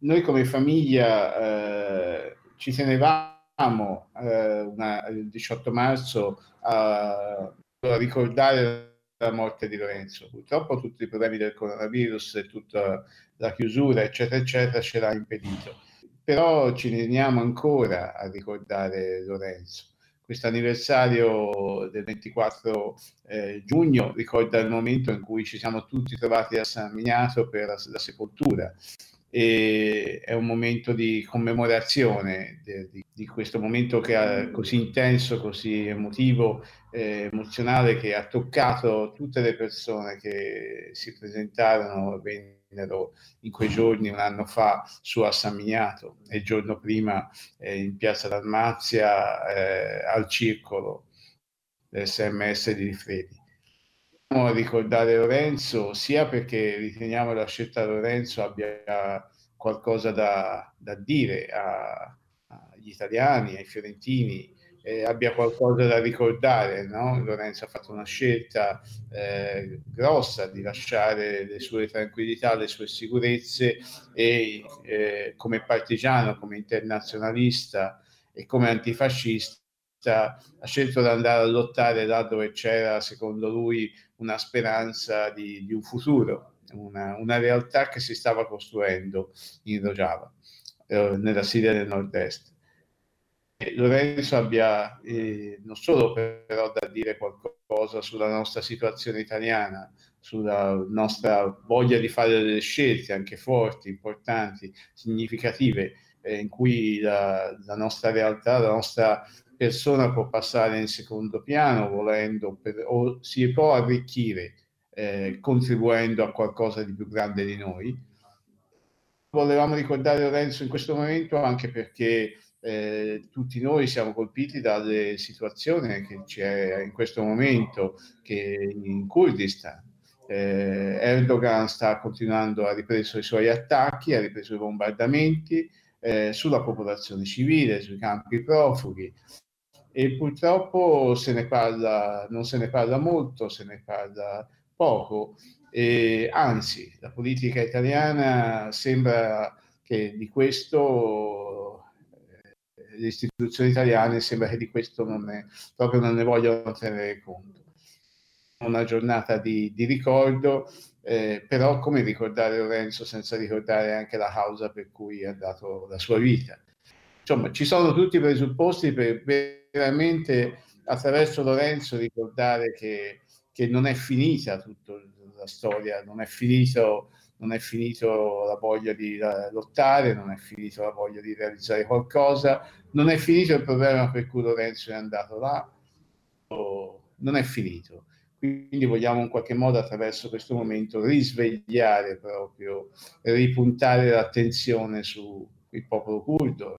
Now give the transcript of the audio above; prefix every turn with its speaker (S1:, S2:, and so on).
S1: noi come famiglia ci tenevamo il 18 marzo a ricordare la morte di Lorenzo. Purtroppo tutti i problemi del coronavirus e tutta la chiusura, eccetera, eccetera, ce l'ha impedito. Però ci teniamo ancora a ricordare Lorenzo. Questo anniversario del 24 giugno ricorda il momento in cui ci siamo tutti trovati a San Miniato per la sepoltura. E è un momento di commemorazione di questo momento che è così intenso, così emotivo, emozionale, che ha toccato tutte le persone che si presentarono, vennero in quei giorni un anno fa su a San Miniato e il giorno prima in piazza Dalmazia al circolo del SMS di Rifredi. A ricordare Lorenzo sia perché riteniamo che la scelta di Lorenzo abbia qualcosa da dire agli italiani, ai fiorentini, abbia qualcosa da ricordare, no? Lorenzo ha fatto una scelta grossa di lasciare le sue tranquillità, le sue sicurezze e come partigiano, come internazionalista e come antifascista ha scelto di andare a lottare là dove c'era, secondo lui, una speranza di un futuro, una realtà che si stava costruendo in Rojava, nella Siria del Nord-Est. Lorenzo abbia non solo però da dire qualcosa sulla nostra situazione italiana, sulla nostra voglia di fare delle scelte anche forti, importanti, significative, in cui la nostra realtà, la nostra persona può passare in secondo piano volendo o si può arricchire contribuendo a qualcosa di più grande di noi. Volevamo ricordare Lorenzo in questo momento anche perché tutti noi siamo colpiti dalle situazioni che c'è in questo momento che in Kurdistan. Erdogan sta continuando, ha ripreso i suoi attacchi, ha ripreso i bombardamenti sulla popolazione civile, sui campi profughi e purtroppo non se ne parla molto, se ne parla poco e anzi la politica italiana sembra che di questo le istituzioni italiane sembra che di questo proprio non ne vogliono tenere conto. Una giornata di ricordo, però come ricordare Lorenzo senza ricordare anche la causa per cui ha dato la sua vita? Insomma, ci sono tutti i presupposti per veramente attraverso Lorenzo ricordare che non è finita tutta la storia, non è finito la voglia di lottare, non è finito la voglia di realizzare qualcosa, non è finito il problema per cui Lorenzo è andato là, non è finito. Quindi vogliamo in qualche modo attraverso questo momento risvegliare proprio, ripuntare l'attenzione sul popolo curdo,